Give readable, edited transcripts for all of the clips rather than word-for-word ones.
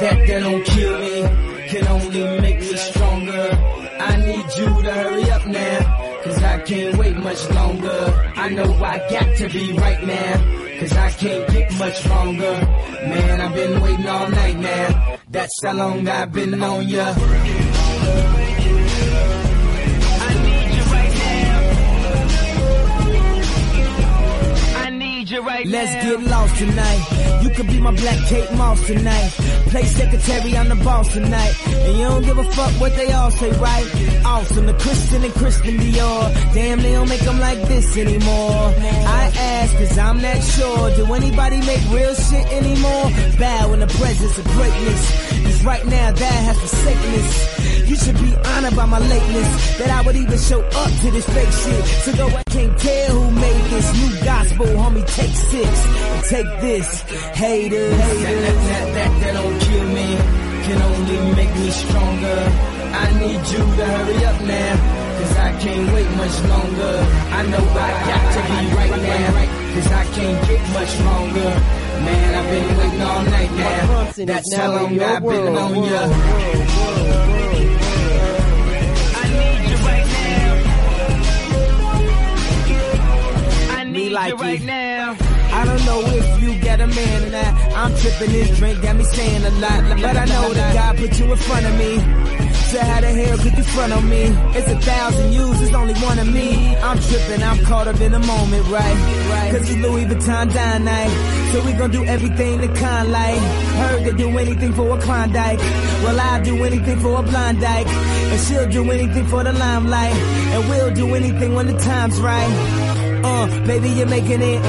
that don't kill me can only make me stronger. I need you to hurry up now, cause I can't wait much longer. I know I got to be right now, cause I can't get much longer. Man, I've been waiting all night now. That's how long I've been on ya. Let's get lost tonight. You could be my black Kate Moss tonight. Play secretary, I'm the boss tonight. And you don't give a fuck what they all say, right? Awesome, the Christian and Christian Dior. Damn, they don't make them like this anymore. I ask, cause I'm not sure. Do anybody make real shit anymore? Bow in the presence of greatness. Cause right now that has forsaken us. You should be honored by my lateness, that I would even show up to this fake shit. So though I can't tell who made this new gospel, homie, take 6 and take this. Haters. That don't kill me can only make me stronger. I need you to hurry up now, cause I can't wait much longer. I know I got to be right now, cause I can't get much longer. Man, I've been waiting all night now. That's how long I've been on ya. Like right now. I don't know if you got a man or not. I'm tripping, this drink got me saying a lot. But I know that God put you in front of me. So how the hell could you front on me? It's 1,000 yous, it's only one of me. I'm tripping, I'm caught up in the moment, right? Cause it's Louis Vuitton dine night. So we gon' do everything the kind like. Heard they do anything for a Klondike. Well, I'll do anything for a blind dyke. And she'll do anything for the limelight. And we'll do anything when the time's right. Baby, you're making it.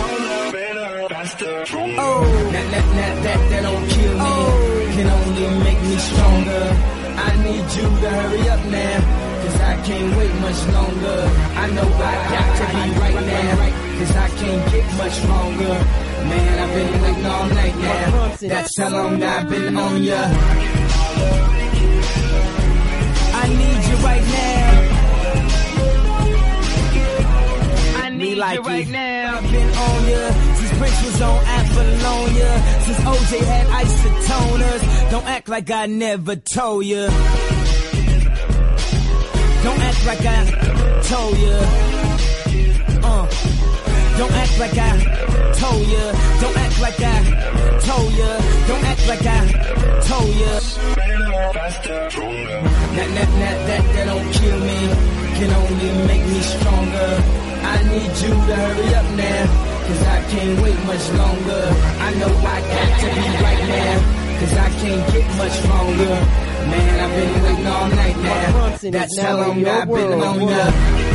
Oh, that don't kill me can only make me stronger. I need you to hurry up now, cause I can't wait much longer. I know I got to be right now, cause I can't get much longer. Man, I've been waiting all night now. That's how long I've been on ya. I need you right now. Me like you right now. I've been on ya since Prince was on Apollonia, since OJ had isotoners. Don't act like I never told ya. Don't act like I told ya. Don't act like I told ya. Don't act like I told ya. Don't act like I told ya. That don't kill me can only make me stronger. I need you to hurry up now, cause I can't wait much longer. I know I got to be right now, cause I can't get much longer. Man, I've been waiting all night now. That's how long I've been on ya.